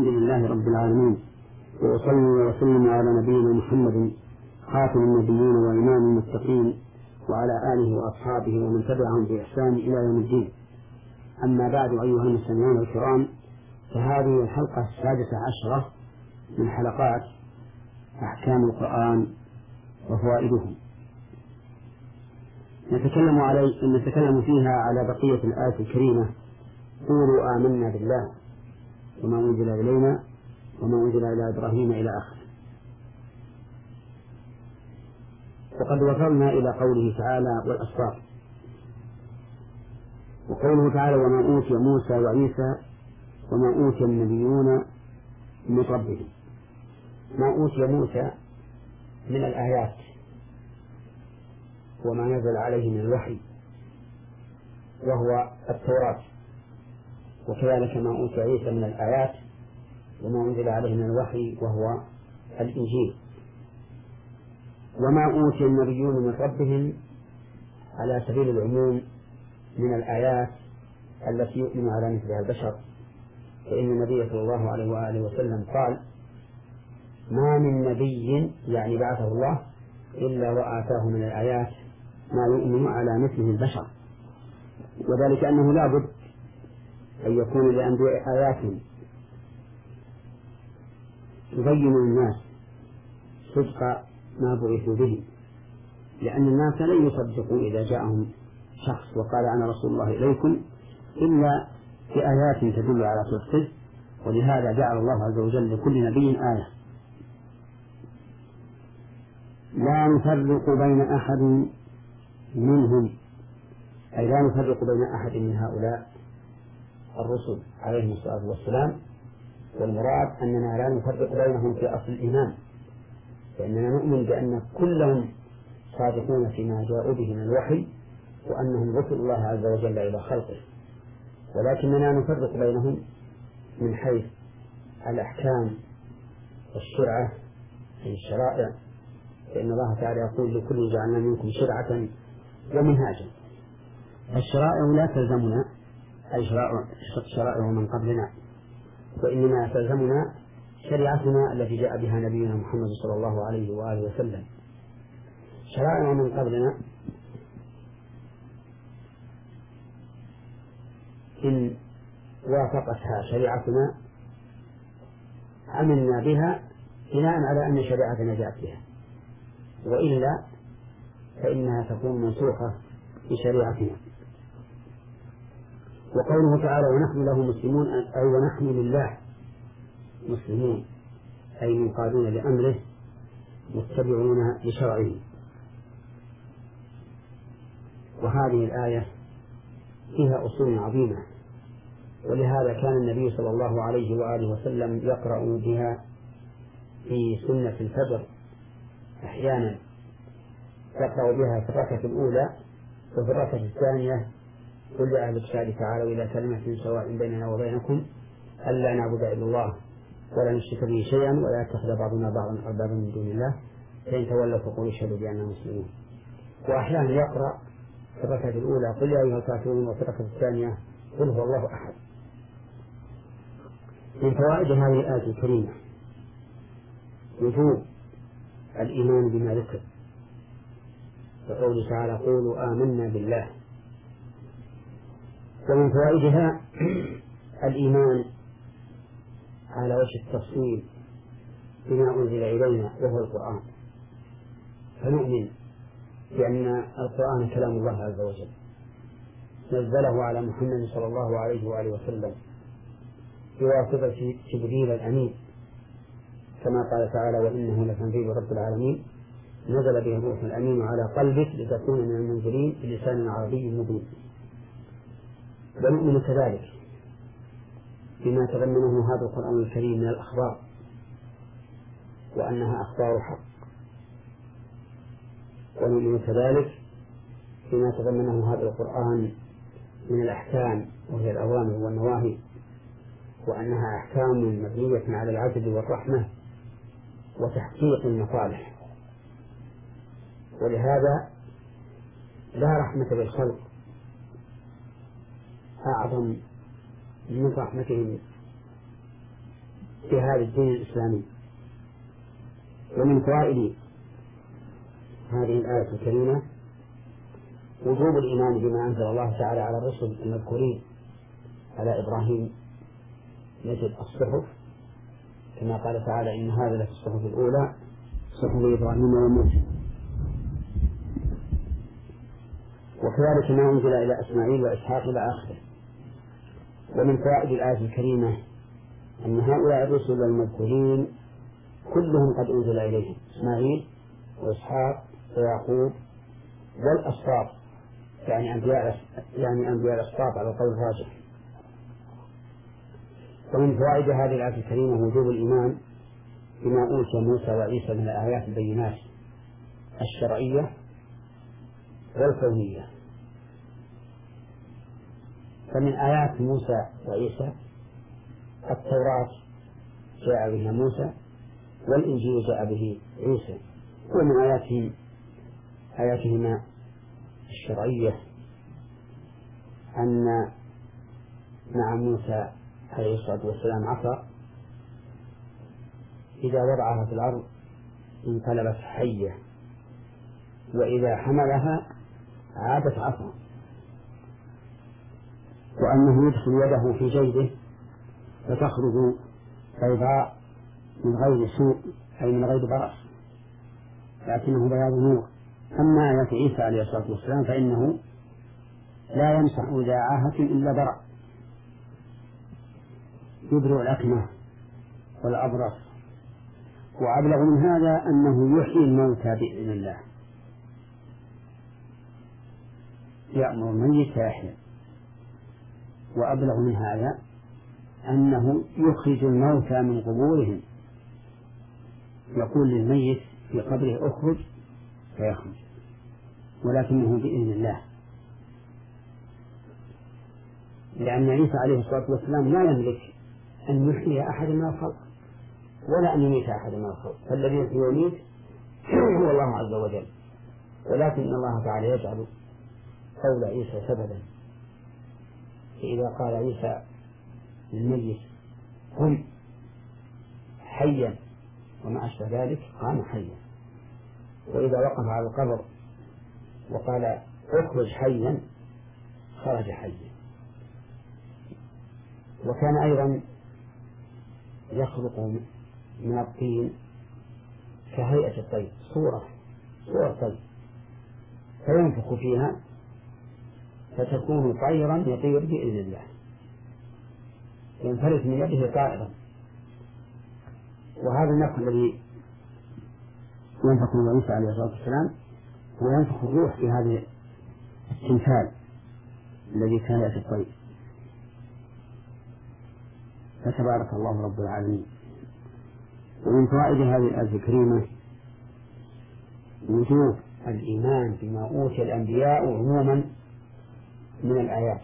الحمد لله رب العالمين، وأصلي وأسلم على نبينا محمد خاتم النبيين وإمام المتقين وعلى آله وأصحابه ومن تبعهم بإحسان إلى يوم الدين. أما بعد، أيها المستمعون الكرام، فهذه الحلقة 16 من حلقات أحكام القرآن وفوائده. نتكلم فيها على بقية الآية الكريمة: قولوا آمنا بالله وما أنزل إلينا وما أنزل إلى إبراهيم إلى آخره. وقد وصلنا إلى قوله تعالى: والأسباط. وقوله تعالى: وما أوتي موسى وعيسى وما أوتي النبيون من ربهم. ما أوتي موسى من الآيات وما نزل عليه من الوحي وهو التوراة، وكذلك ما أوتي عيسى من الآيات وما أنزل عليه من الوحي وهو الإنجيل. وما أوتي النبيون من ربهم على سبيل العموم من الآيات التي يؤمن على مثلها البشر، فإن النبي صلى الله عليه وآله وسلم قال: ما من نبي يعني بعثه الله إلا وآتاه من الآيات ما يؤمن على مثله البشر، وذلك أنه لا بد أن يكون للأنبياء آيات تبين للناس صدق ما بعثوا به، لأن الناس لن يصدقوا إذا جاءهم شخص وقال: أنا رسول الله إليكم، إلا بآيات تدل على صدقه. ولهذا جعل الله عز وجل لكل نبي آية. لا نفرق بين أحد منهم، أي لا نفرق بين أحد من هؤلاء الرسل عليهم الصلاة والسلام، والمراد أننا لا نفرق بينهم في أصل الإيمان، فإننا نؤمن بأن كلهم صادقون فيما جاءوا به من الوحي، وأنهم رسل الله عز وجل إلى خلقه، ولكننا نفرق بينهم من حيث الأحكام والشرعة في الشرائع، فإن الله تعالى يقول: لكل جعلنا منكم شرعة ومنهاجا. الشرائع لا تلزمنا، أي شرائع من قبلنا، وإنما تلزمنا شريعتنا التي جاء بها نبينا محمد صلى الله عليه وآله وسلم. شرائع من قبلنا إن وافقتها شريعتنا عملنا بها بناء على أن شريعتنا جاءت بها، وإلا فإنها تكون منسوخة بشريعتنا. وقوله تعالى: ونحن له مسلمون، أي ونحن لله مسلمون، أي منقادون لأمره متبعون لشرعه. وهذه الآية فيها أصول عظيمة، ولهذا كان النبي صلى الله عليه وآله وسلم يقرأ بها في سنة الفجر أحيانا، يقرأ بها في الركعة الأولى، وفي الركعة الثانية: قل يا أهل الكتاب تعالوا إلى كلمة سواء بيننا وبينكم ألا نعبد إلا الله ولا نشرك به شيئا ولا يتخذ بعضنا بعضا أربابا من دون الله فإن تولوا فقولوا اشهدوا بأننا مسلمون. وأحيانا يقرأ في الركعة الأولى: قل يا أيها الكافرون، وفي الركعة الثانية: قل هو الله أحد. من فوائد هذه الآية الكريمة وجوب الإيمان بما ذكر، وقوله تعالى: قولوا آمنا بالله. ومن فوائدها الإيمان على وجه التفصيل بما أنزل إلينا وهو القرآن، فنؤمن بأن القرآن كلام الله عز وجل نزله على محمد صلى الله عليه وآله وسلم بواسطة جبريل الأمين، كما قال تعالى: وإنه لتنزيل رب العالمين نزل به الروح الأمين على قلبك لتكون من المنزلين بلسان عربي مبين. ونؤمن كذلك بما تضمنه هذا القرآن الكريم من الأخبار، وأنها أخبار حق. ونؤمن كذلك بما تضمنه هذا القرآن من الأحكام، وهي الأوامر والنواهي، وأنها أحكام مبنية على العدل والرحمة وتحقيق المصالح. ولهذا لا رحمة بالخلق أعظم من رحمتهم في هذا الدين الإسلامي. ومن فوائد هذه الآية الكريمة وجوب الإيمان بما أنزل الله تعالى على الرسل المذكورين على إبراهيم مثل الصحف، كما قال تعالى: إن هذا لفي الصحف الأولى صحف إبراهيم وموسى. وكذلك ما أنزل إلى إسماعيل وإسحاق إلى آخره. ومن فوائد الآية الكريمة أن هؤلاء الرسل المذكورين كلهم قد أنزل إليهم إسماعيل وإسحاق ويعقوب والأسباط، يعني أنبياء الأسباط على القول الراجح. ومن فوائد هذه الآية الكريمة وجوب الإيمان بما أوتي موسى وعيسى من الآيات البينات الشرعية والكونية. فمن آيات موسى وعيسى التوراة جاء بها موسى والإنجيل جاء به عيسى. ومن آياتهما الشرعية أن مع موسى عليه الصلاة والسلام عصا إذا وضعها في الأرض انقلبت حية، وإذا حملها عادت عصا، وأنه يدخل يده في جيبه فتخرج بيضاء من غير سوء أي من غير برص، لكنه بياض نور. أما آيات عيسى عليه الصلاة والسلام فإنه لا يمسح ذا عاهة إلا برأ، يبرئ الأكمة والأبرص. وأبلغ من هذا أنه يحيي الموتى بإذن الله، يأمر الميت فيحيى. وأبلغ من هذا أنه يخرج الموتى من قبورهم، يقول للميت في قبره اخرج فيخرج، ولكنه بإذن الله، لأن عيسى عليه الصلاة والسلام لا يملك أن يحيي أحد من الخلق ولا أن يميت أحد من الخلق، فالذي يحيي ويميت هو الله عز وجل. ولكن الله تعالى يجعل قول عيسى سببا، فإذا قال عيسى للميت قم حيا وما أشبه ذلك قام حيا، وإذا وقف على القبر وقال اخرج حيا خرج حيا. وكان أيضا يخلق من الطين كهيئة الطير صورة طير فينفخ فيها فتكون طيرا يطير بإذن الله، ينفلت من يده طائرا. وهذا النفخ الذي ينفخ من عيسى عليه الصلاة والسلام هو ينفخ الروح في هذا التمثال الذي كان يأتي الطير. فتبارك الله رب العالمين. ومن فوائد هذه الآية الكريمة وجوب الإيمان بما أوتي الأنبياء عموما من الآيات،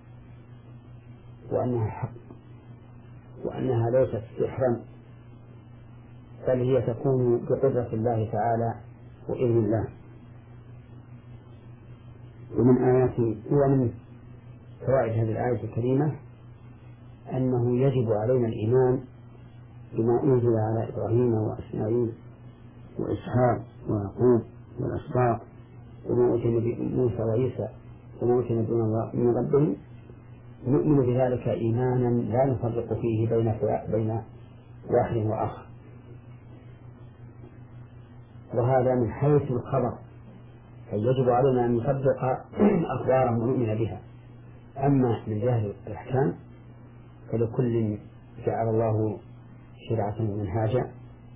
وأنها حق، وأنها ليست سحرا، بل هي تكون بقدرة الله تعالى وإذن الله. ومن فوائد هذه الآية الكريمة أنه يجب علينا الإيمان بما أنزل على إبراهيم وإسماعيل وإسحاق ويعقوب والأسباط وما أوتي موسى وعيسى وما أوتي نبينا من ربهم، نؤمن بذلك إيمانا لا نفرق فيه بين واحد وآخر. وهذا من حيث الخبر، فيجب علينا أن نصدق أخبارهم ونؤمن بها. أما من جهة الأحكام فلكل جعل الله شرعة ومنهاجا،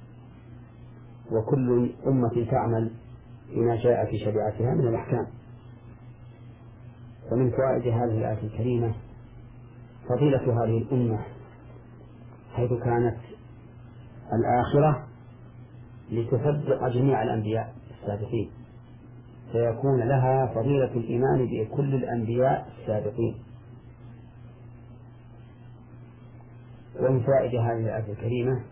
وكل أمة تعمل بما جاء في شريعتها من الأحكام. ومن فوائد هذه الآية الكريمة فضيلة هذه الأمة، حيث كانت الآخرة لتصدق جميع الأنبياء السابقين، فيكون لها فضيلة الإيمان بكل الأنبياء السابقين. ومن فوائد هذه الآية الكريمة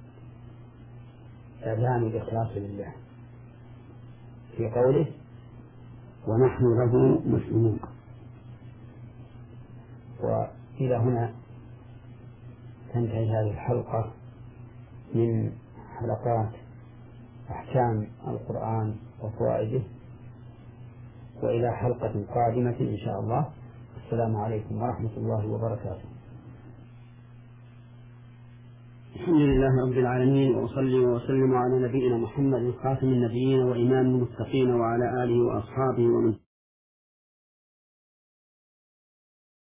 إعلان الإخلاص لله في قوله ونحن له مسلمون. وإلى هنا تنتهي هذه الحلقة من حلقات أحكام القرآن وفوائده، وإلى حلقة قادمة إن شاء الله. السلام عليكم ورحمة الله وبركاته. الحمد لله رب العالمين، وأصلي وأسلم على نبينا محمد خاتم النبيين وإمام المتقين وعلى آله وأصحابه ومن